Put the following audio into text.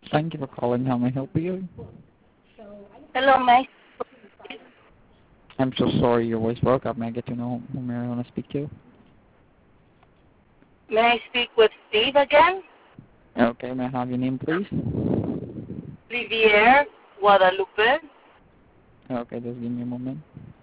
Thank you for calling. How may I help you? Hello, I'm so sorry your voice broke up. May I get to know whom I want to speak to? may I speak with Steve again? Okay, may I have your name, please? Olivier Guadalupe. Okay, just give me a moment.